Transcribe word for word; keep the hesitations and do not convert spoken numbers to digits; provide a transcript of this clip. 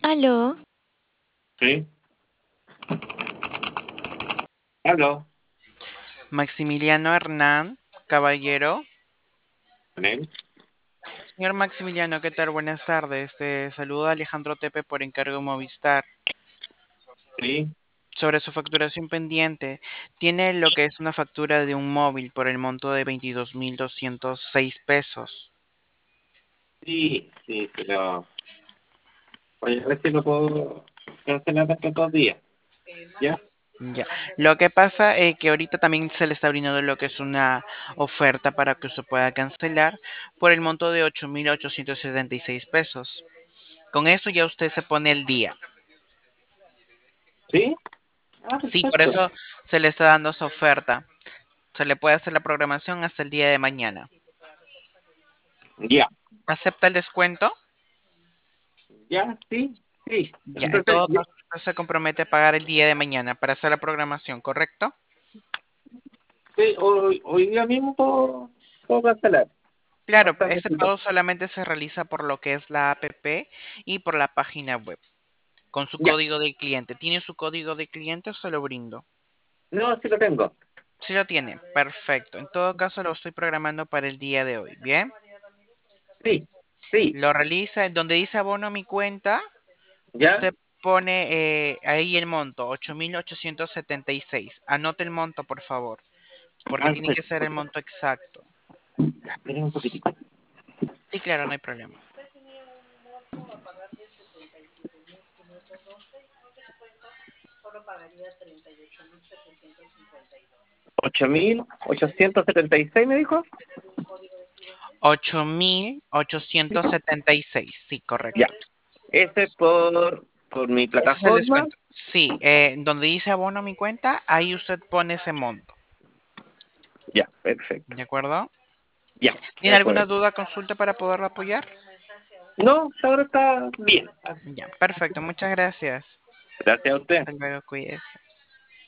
Aló, Sí, aló, Maximiliano Hernán, caballero. con él. Señor Maximiliano, ¿qué tal? Buenas tardes. Te saluda Alejandro Tepe por encargo Movistar. Sí, Sobre su facturación pendiente, tiene lo que es una factura de un móvil por el monto de veintidós mil doscientos seis pesos. sí, sí, pero oye, a ver si lo puedo cancelar estos dos días, ¿ya? Ya. Lo que pasa es que ahorita también se le está brindando lo que es una oferta para que usted pueda cancelar por el monto de ocho mil ochocientos setenta y seis pesos. Con eso ya usted se pone el día. ¿Sí? Ah, Sí, por perfecto. eso se le está dando esa oferta. Se le puede hacer la programación hasta el día de mañana. Ya, ¿Acepta el descuento? ya, sí, sí. Ya, en Entonces, todo ya- caso, usted se compromete a pagar el día de mañana para hacer la programación, ¿correcto? sí, hoy, hoy día mismo puedo, puedo cancelar. Claro, Hasta este necesito. pago solamente se realiza por lo que es la app y por la página web, con su Ya, código de cliente. ¿Tiene su código de cliente o se lo brindo? no, sí lo tengo. Sí lo tiene, perfecto. En todo caso, lo estoy programando para el día de hoy, ¿bien? Sí, sí, Lo realiza, donde dice abono a mi cuenta, ya. usted pone eh, ahí el monto, ocho mil ochocientos setenta y seis. Anote el monto, por favor, porque Ah, tiene que espera, ser el monto exacto. espera un poquitito. Sí, claro, no hay problema. Ocho mil ochocientos setenta y seis me dijo. Ocho mil ochocientos setenta y seis, sí, Ya, correcto. ese es por, por mi Ese es el plataforma. descuento. Sí, eh, donde dice abono a mi cuenta, ahí usted pone ese monto. Ya, perfecto. ¿De acuerdo? Ya, de ¿Tiene alguna acuerdo. duda, consulta para poderlo apoyar? No, ahora está bien. Ya, perfecto, muchas gracias. Gracias a usted. Hasta luego, cuídese.